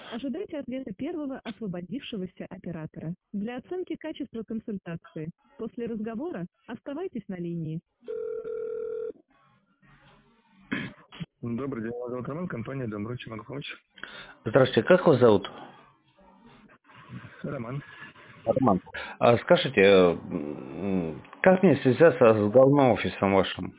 Ожидайте ответа первого освободившегося оператора. Для оценки качества консультации после разговора оставайтесь на линии. Добрый день, меня зовут Роман, компания «Домбро». Чем могу помочь? Здравствуйте, как вас зовут? Роман. Роман. Скажите, как мне связаться с головным офисом вашим?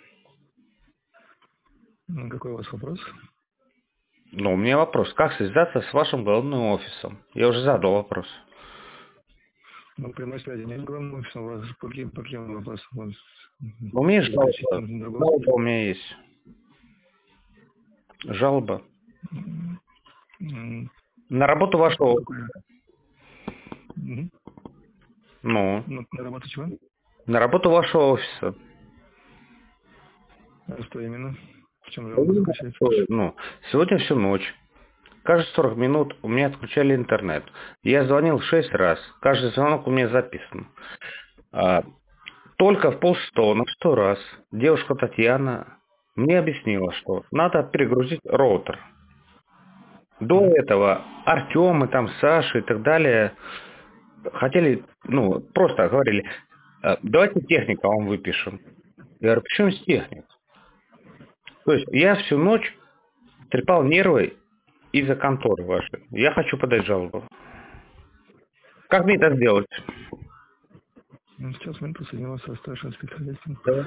Какой у вас вопрос? Ну, у меня вопрос. Как связаться с вашим головным офисом? Я уже задал вопрос. Ну, прямой связи нет с главным офисом. У вас по каким вопросам? У вас У меня есть подключить жалоба. нужно другой офис? Жалоба у меня есть. Жалоба. М, На работу вашего офиса. Какой? Мгм. Ну, Ну, на работу чего? на работу вашего офиса. А что именно? В чем жалоба заключается? Ну, сегодня всю ночь. Каждые 40 минут у меня отключали интернет. Я звонил 6 раз. Каждый звонок у меня записан. А, Только в полшестого, на 100 раз девушка Татьяна мне объяснила, что надо перегрузить роутер. До Мгм. этого Артем и там Саша и так далее хотели, ну, просто говорили, давайте техника вам выпишем. Я говорю, почему здесь техник? То есть я всю ночь трепал нервы из-за конторы вашей. Я хочу подать жалобу. Как мне это сделать? Ну, сейчас минуту соединился со старшим специалистом. Да.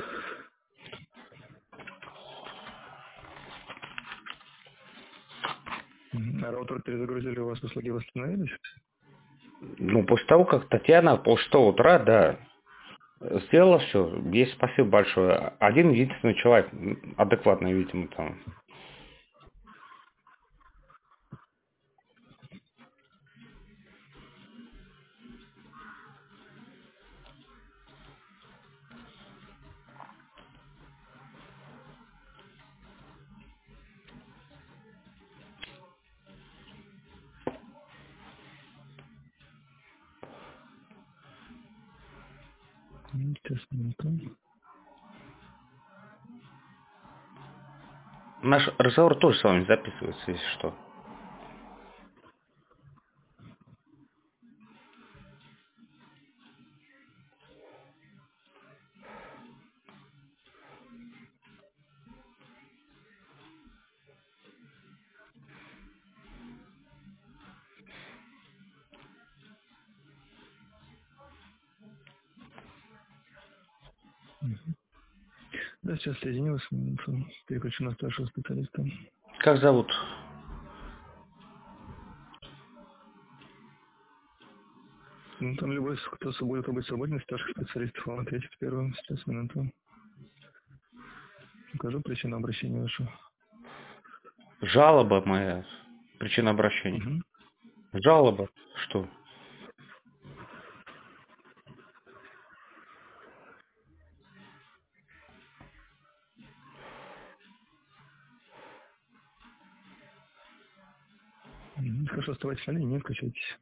А роутер перезагрузили, у вас услуги восстановились? Ну, после того, как Татьяна полшестого утра, да, сделала все. Ей спасибо большое. Один единственный человек, адекватный, видимо, там. Сейчас минуту. Наш разговор тоже с вами записывается, если что. Да, сейчас соединилась, минуту. Переключу на старшего специалиста. Как зовут? Ну, там любой, кто будет быть свободен, старших специалистов, вам ответит первым. Сейчас, минуту. Укажу причину обращения вашу. Жалоба моя. Причина обращения. Угу. Жалоба. Что? Хорошо, оставайтесь на линии, не отключайтесь.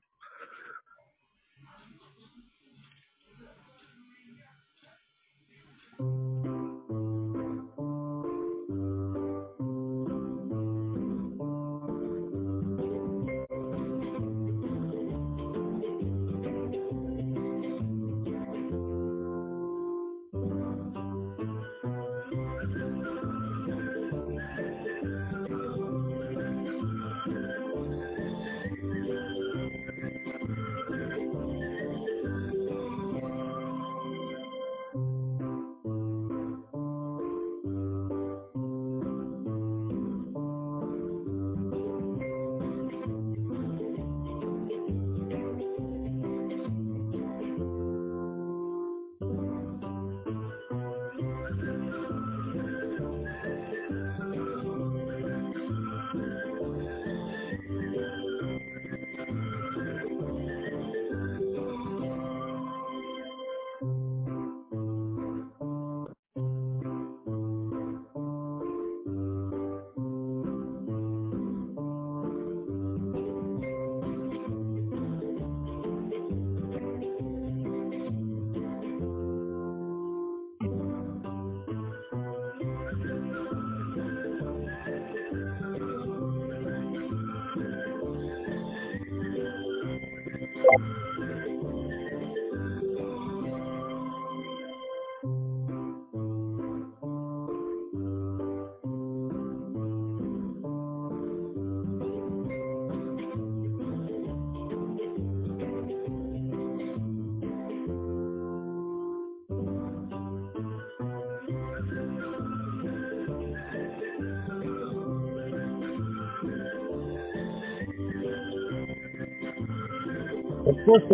Вот просто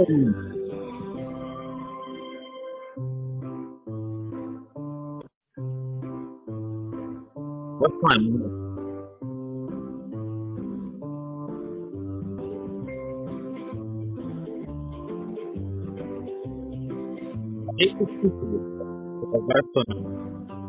вот с вами. Здесь это хорошо.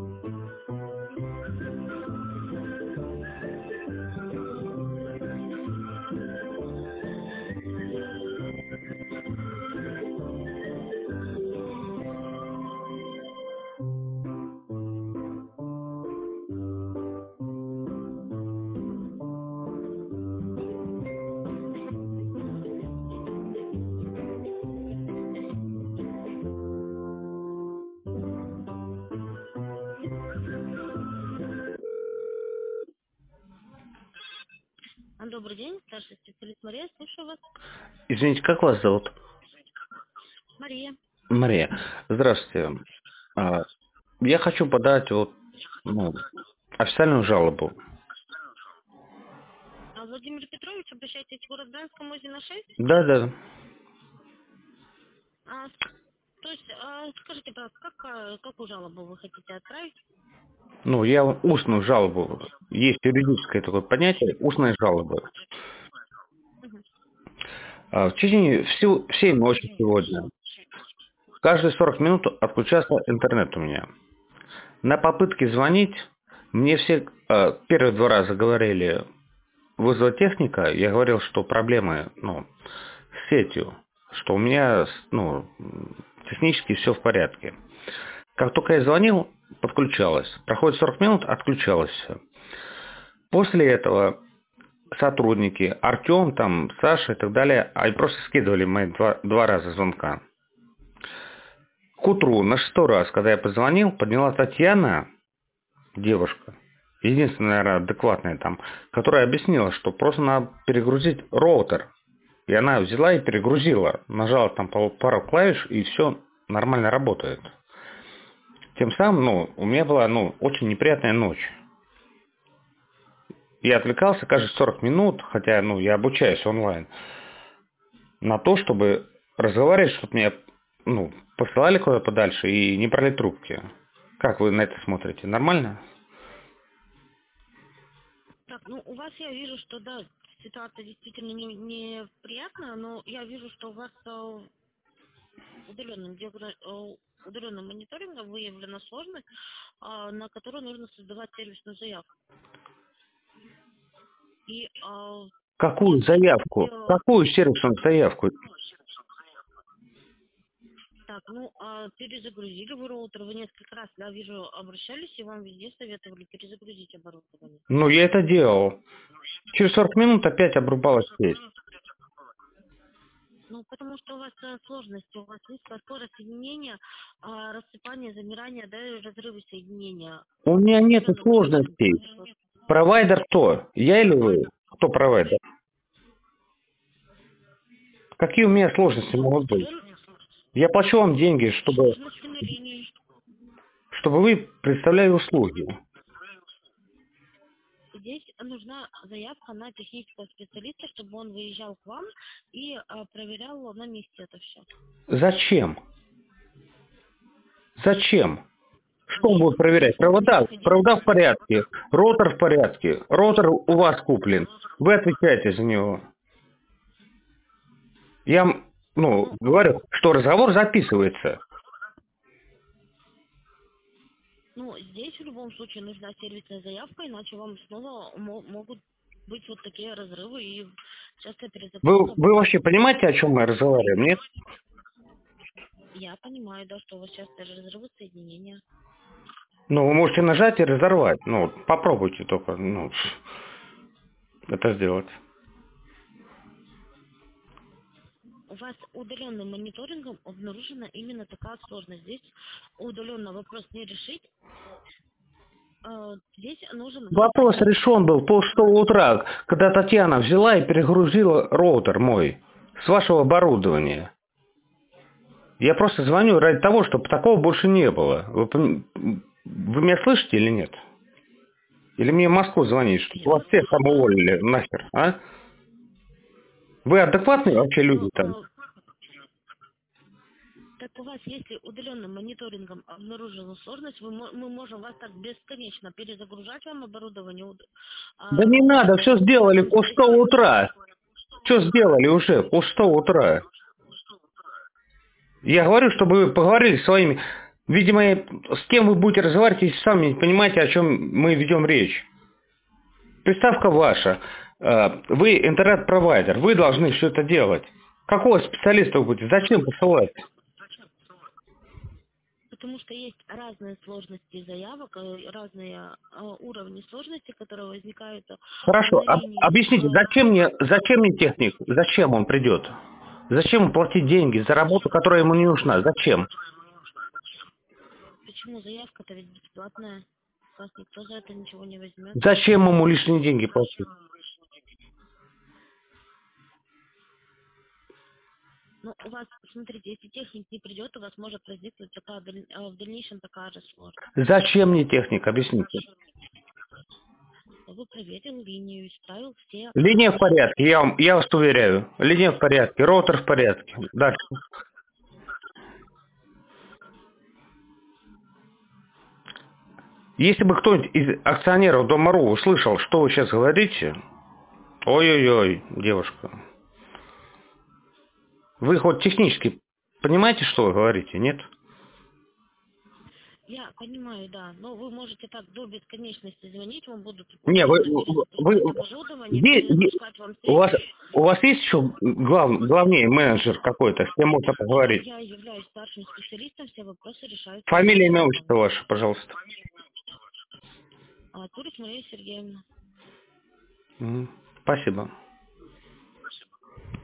Добрый день, старший специалист Мария, слушаю вас. Извините, как вас зовут? Мария. Мария. Здравствуйте. А, Я хочу подать ну, официальную жалобу. Владимир Петрович, обращайтесь в город Брянск, Мозина 6. Да. То есть, скажите, пожалуйста, какую жалобу вы хотите отправить? Ну, я устную жалобу. Есть юридическое такое понятие, устная жалоба. В течение всей ночи сегодня, каждые 40 минут отключался интернет у меня. На попытке звонить мне все первые 2 раза говорили вызвать техника. Я говорил, что проблемы с сетью, что у меня технически все в порядке. Как только я звонил, подключалось. Проходит 40 минут, отключалось все. После этого сотрудники, Артем, Саша и так далее, они просто скидывали мои 2 раза звонка. К утру на 6-й раз, когда я позвонил, подняла Татьяна, девушка, единственная, наверное, адекватная которая объяснила, что просто надо перегрузить роутер. И она взяла и перегрузила, нажала пару клавиш, и все нормально работает. Тем самым, у меня была, очень неприятная ночь. Я отвлекался каждые 40 минут, хотя, я обучаюсь онлайн, на то, чтобы разговаривать, чтобы меня, посылали куда подальше и не брали трубки. Как вы на это смотрите? Нормально? Так, у вас я вижу, что да, ситуация действительно неприятная, но я вижу, что у вас удаленным мониторингом выявлена сложность, на которую нужно создавать сервисную заявку. И Какую заявку? Какую сервисную заявку? Так, перезагрузили вы роутер, вы несколько раз, я вижу, обращались, и вам везде советовали перезагрузить оборудование. Я это делал. Через 40 минут опять обрубалась сеть. Потому что у вас сложности, у вас низкая скорость соединения, рассыпание, замирание, да, и разрывы соединения. У меня нет сложностей. Провайдер кто? Я или вы? Кто провайдер? Какие у меня сложности могут быть? Я плачу вам деньги, чтобы вы представляли услуги. Здесь нужна заявка на технического специалиста, чтобы он выезжал к вам и проверял на месте это все. Зачем? Зачем? Что он будет проверять? Провода в порядке, роутер в порядке, роутер у вас куплен. Вы отвечаете за него. Я говорю, что разговор записывается. Здесь в любом случае нужна сервисная заявка, иначе вам снова могут быть вот такие разрывы и часто перезагрузка. Вы вообще понимаете, о чем мы разговариваем, нет? Я понимаю, да, что у вас часто разрывы соединения. Вы можете нажать и разорвать. Попробуйте только, это сделать. У вас удаленным мониторингом обнаружена именно такая сложность. Здесь удаленно вопрос не решить. Здесь нужен... Вопрос решен был 5:30 утра, когда Татьяна взяла и перегрузила роутер мой с вашего оборудования. Я просто звоню ради того, чтобы такого больше не было. Вы меня слышите или нет? Или мне в Москву звонить, чтобы вас всех там уволили нахер, а? Вы адекватные вообще люди там? Так у вас, если удаленным мониторингом обнаружена сложность, мы можем вас так бесконечно перезагружать вам оборудование. Да не надо, все сделали по 100 утра. Что сделали уже по 100 утра? Я говорю, чтобы вы поговорили с своими... Видимо, с кем вы будете разговаривать, если сами не понимаете, о чем мы ведем речь. Приставка ваша. Вы интернет-провайдер. Вы должны все это делать. Какого специалиста вы будете? Зачем посылать? Потому что есть разные сложности заявок, разные уровни сложности, которые возникают Хорошо, на линии. объясните, зачем мне техник? Зачем он придет? Зачем ему платить деньги за работу, которая ему не нужна? Зачем? Почему заявка-то ведь бесплатная? Вас никто за это ничего не возьмет. Зачем ему лишние деньги платить? Ну, у вас, смотрите, если техник не придет, у вас может возникнуть в дальнейшем такая же сложность. Зачем мне техник? Объясните. Вы проверил линию, исправил все... Линия в порядке, я вас уверяю. Линия в порядке, роутер в порядке. Дальше. Если бы кто-нибудь из акционеров Дома.ру услышал, что вы сейчас говорите, ой-ой-ой, девушка. Вы хоть технически понимаете, что вы говорите, нет? Я понимаю, да, но вы можете так до бесконечности звонить, вам будут Не, у вас есть еще главнее менеджер какой-то, с кем можно поговорить? Я являюсь старшим специалистом, все вопросы решаются. Фамилия, имя, отчество ваше, пожалуйста. Турец Мария Сергеевна. Спасибо.